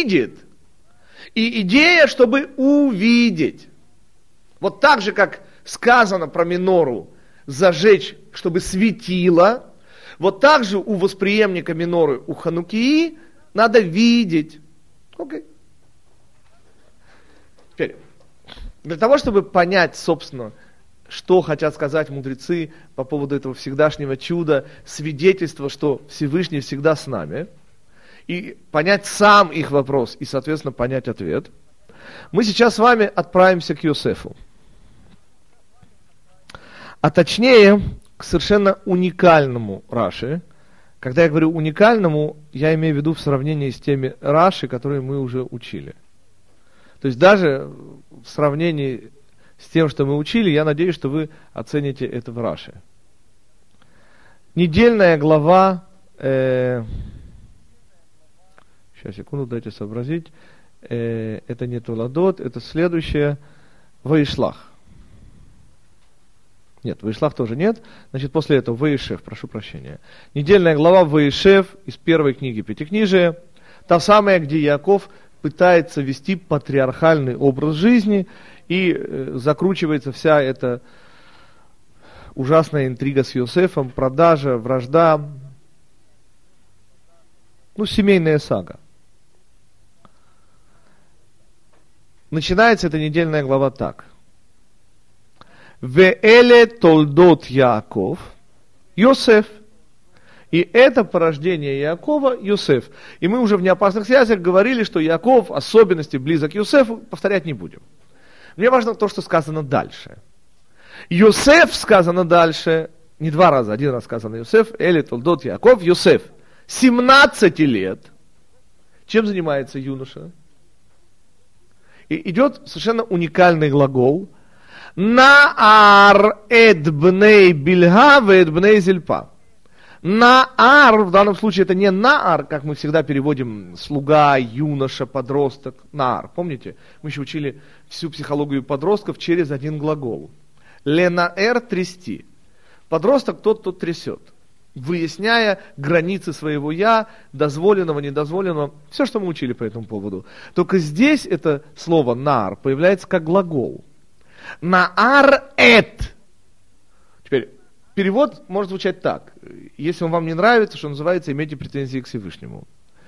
видит. И идея, чтобы увидеть. Вот так же, как сказано про минору, зажечь, чтобы светило, вот так же у восприемника миноры, у Ханукии, надо видеть. Окей. Теперь, для того, чтобы понять, собственно, что хотят сказать мудрецы по поводу этого всегдашнего чуда, свидетельства, что Всевышний всегда с нами, и понять сам их вопрос, и, соответственно, понять ответ, мы сейчас с вами отправимся к Йосефу. А точнее, к совершенно уникальному Раши. Когда я говорю уникальному, я имею в виду в сравнении с теми Раши, которые мы уже учили. То есть даже в сравнении с тем, что мы учили, я надеюсь, что вы оцените это в Раши. Недельная глава, сейчас, секунду, дайте сообразить, это не Толадот, это следующее, Ваишлах. Нет, Ваишлах тоже нет, значит, после этого Ваишев, прошу прощения. Недельная глава Ваишев из первой книги Пятикнижия, та самая, где Яаков пытается вести патриархальный образ жизни, и закручивается вся эта ужасная интрига с Йосефом, продажа, вражда, семейная сага. Начинается эта недельная глава так. Веэле толдот Яаков, Йосеф. И это порождение Яакова, Йосеф. И мы уже в неопасных связях говорили, что Яаков особенности близок к Йосефу, повторять не будем. Мне важно то, что сказано дальше. Йосеф сказано дальше, не два раза, один раз сказано Йосеф, Эле толдот Яаков, Йосеф. 17 лет. Чем занимается юноша? И идет совершенно уникальный глагол. Наар эд бней бильга вэд бней зильпа. Наар, в данном случае это не наар, как мы всегда переводим слуга, юноша, подросток. Наар, помните? Мы еще учили всю психологию подростков через один глагол. Ленаэр трясти. Подросток тот, кто трясет, выясняя границы своего я, дозволенного, недозволенного, все, что мы учили по этому поводу. Только здесь это слово наар появляется как глагол. Наар эт. Теперь, перевод может звучать так. Если он вам не нравится, что называется, имейте претензии к Всевышнему.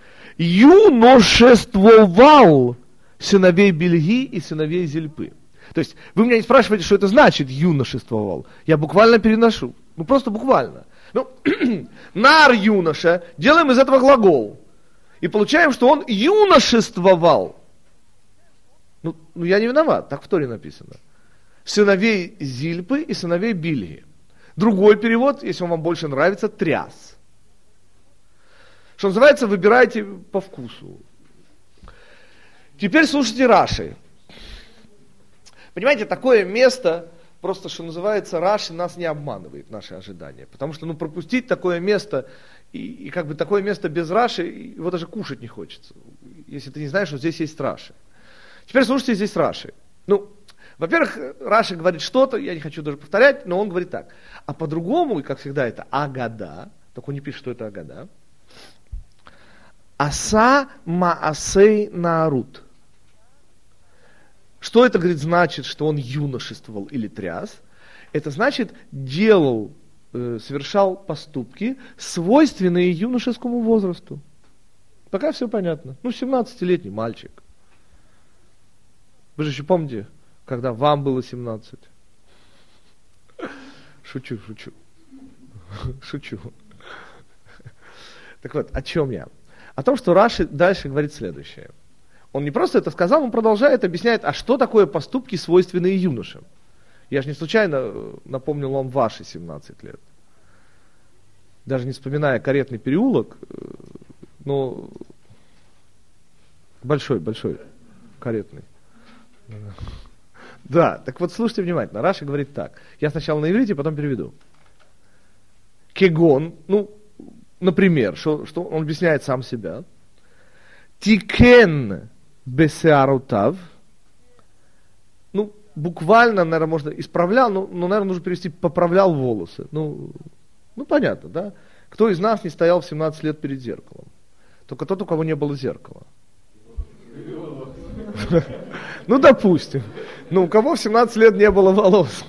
Юношествовал сыновей Бельги и сыновей Зильпы. То есть, вы меня не спрашиваете, что это значит юношествовал. Я буквально переношу. Просто буквально. Нар юноша, делаем из этого глагол. И получаем, что он юношествовал. Я не виноват, так в Торе написано. Сыновей Зильпы и сыновей Бильги. Другой перевод, если он вам больше нравится, тряс. Что называется, выбирайте по вкусу. Теперь слушайте Раши. Понимаете, такое место, просто, что называется, Раши нас не обманывает, наши ожидания. Потому что, пропустить такое место, и как бы такое место без Раши, его даже кушать не хочется. Если ты не знаешь, что здесь есть Раши. Теперь слушайте здесь Раши. Во-первых, Раши говорит что-то, я не хочу даже повторять, но он говорит так. А по-другому, и как всегда, это агада, только он не пишет, что это агада. Аса маасей наарут. Что это, говорит, значит, что он юношествовал или тряс? Это значит, совершал поступки, свойственные юношескому возрасту. Пока все понятно. 17-летний мальчик. Вы же еще помните, когда вам было 17? Шучу. Так вот, о чем я? О том, что Раши дальше говорит следующее. Он не просто это сказал, он продолжает, объясняет, а что такое поступки, свойственные юношам? Я же не случайно напомнил вам ваши 17 лет. Даже не вспоминая каретный переулок, но большой каретный. Да, так вот слушайте внимательно. Раши говорит так. Я сначала на иврите, потом переведу. Кегон, например, что он объясняет сам себя. Тикен бесеарутав. Буквально, наверное, можно исправлял, но, наверное, нужно перевести поправлял волосы. Понятно, да? Кто из нас не стоял в 17 лет перед зеркалом? Только тот, у кого не было зеркала. Ну, допустим. Ну, у кого в 17 лет не было волос?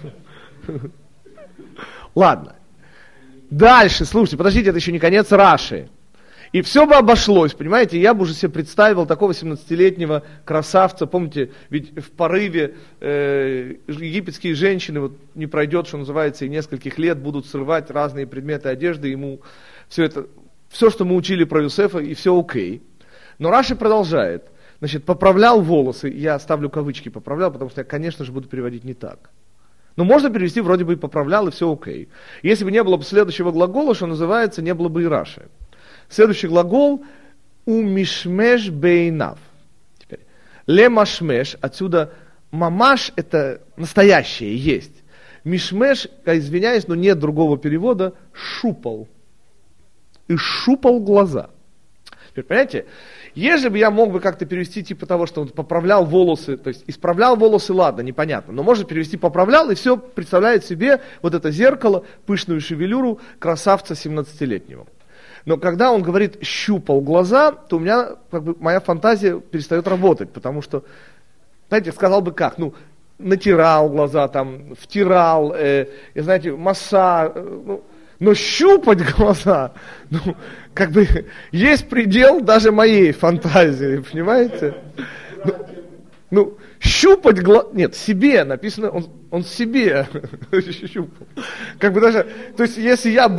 Ладно. Дальше, слушайте, подождите, это еще не конец Раши. И все бы обошлось, понимаете, я бы уже себе представил такого 17-летнего красавца, помните, ведь в порыве египетские женщины, вот не пройдет, что называется, и нескольких лет будут срывать разные предметы одежды, ему все это, все, что мы учили про Юсефа, и все окей. Но Раши продолжает, значит, поправлял волосы, я ставлю кавычки поправлял, потому что я, конечно же, буду переводить не так. Но можно перевести вроде бы и поправлял, и все окей. Если бы не было бы следующего глагола, что называется, не было бы и Раши. Следующий глагол умишмеш бейнав. Теперь лемашмеш, отсюда мамаш это настоящее есть. Мишмеш, извиняюсь, но нет другого перевода, шупал. И шупал глаза. Теперь, понимаете, если бы я мог бы как-то перевести типа того, что он поправлял волосы, то есть исправлял волосы, ладно, непонятно, но можно перевести поправлял, и все представляет себе вот это зеркало, пышную шевелюру красавца 17-летнего. Но когда он говорит «щупал глаза», то у меня как бы моя фантазия перестает работать, потому что, знаете, сказал бы как, ну, натирал глаза, там, втирал, знаете, массаж, но щупать глаза, ну, как бы есть предел даже моей фантазии, понимаете? Ну, щупать глаза, нет, себе написано, он себе щупал. Как бы даже, то есть если я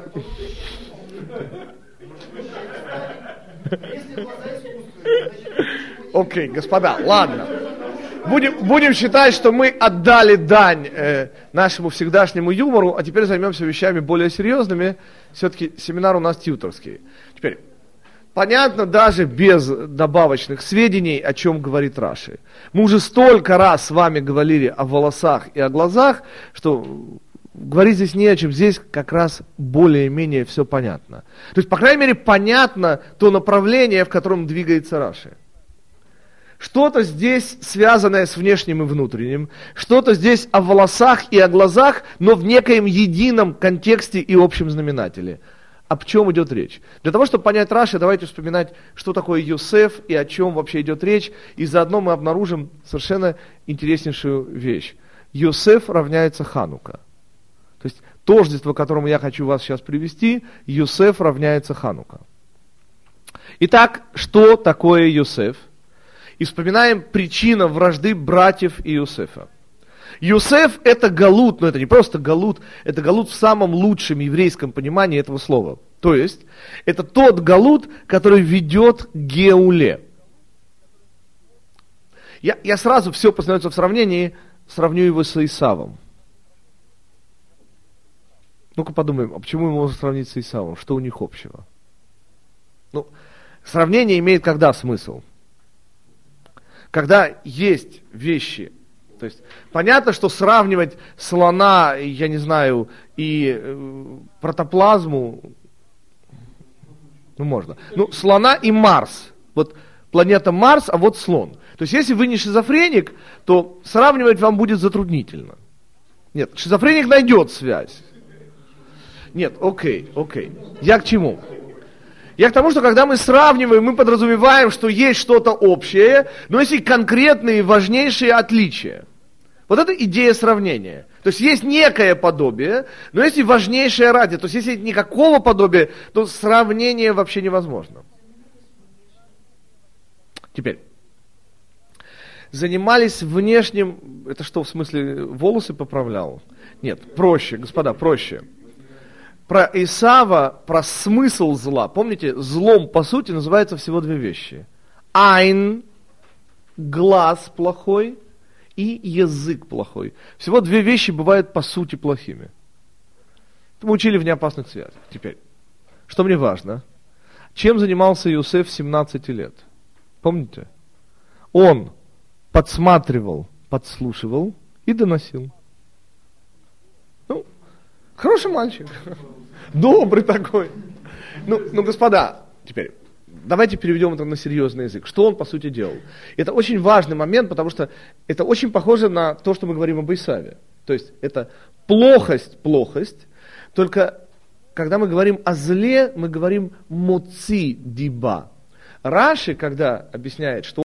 Окей, господа, ладно. Будем считать, что мы отдали дань нашему всегдашнему юмору, а теперь займемся вещами более серьезными. Все-таки семинар у нас тьюторский. Теперь, понятно даже без добавочных сведений, о чем говорит Раши. Мы уже столько раз с вами говорили о волосах и о глазах, что говорить здесь не о чем, здесь как раз более-менее все понятно. То есть, по крайней мере, понятно то направление, в котором двигается Раши. Что-то здесь связанное с внешним и внутренним, что-то здесь о волосах и о глазах, но в некоем едином контексте и общем знаменателе. О чем идет речь? Для того, чтобы понять Раши, давайте вспоминать, что такое Йосеф и о чем вообще идет речь, и заодно мы обнаружим совершенно интереснейшую вещь. Йосеф равняется Ханука. То есть тождество, к которому я хочу вас сейчас привести, Йосеф равняется Ханука. Итак, что такое Йосеф? И вспоминаем причину вражды братьев и Йосефа. Йосеф это галут, но это не просто галут, это галут в самом лучшем еврейском понимании этого слова. То есть, это тот галут, который ведет к геуле. Я сразу все познается в сравнении, сравню его с Исавом. Ну-ка подумаем, а почему его можно сравнить с Исавом? Что у них общего? Ну, сравнение имеет когда смысл? Когда есть вещи. То есть понятно, что сравнивать слона, я не знаю, и протоплазму, ну можно. Ну, слона и Марс. Вот планета Марс, а вот слон. То есть если вы не шизофреник, то сравнивать вам будет затруднительно. Нет, шизофреник найдет связь. Нет, окей. Я к чему? Я к тому, что когда мы сравниваем, мы подразумеваем, что есть что-то общее, но есть и конкретные важнейшие отличия. Вот это идея сравнения. То есть есть некое подобие, но есть и важнейшее разница. То есть если никакого подобия, то сравнение вообще невозможно. Теперь. Занимались внешним, это что, в смысле, волосы поправлял? Нет, проще, господа, проще. Про Исава, про смысл зла. Помните, злом по сути называется всего две вещи. Айн, глаз плохой, и язык плохой. Всего две вещи бывают по сути плохими. Это мы учили в неопасных связях. Теперь, что мне важно, чем занимался Йосеф в 17 лет? Помните? Он подсматривал, подслушивал и доносил. Ну, хороший мальчик. Добрый такой. Ну, господа, теперь, давайте переведем это на серьезный язык. Что он, по сути, делал? Это очень важный момент, потому что это очень похоже на то, что мы говорим об Исаве. То есть, это плохость, только когда мы говорим о зле, мы говорим моци диба. Раши, когда объясняет, что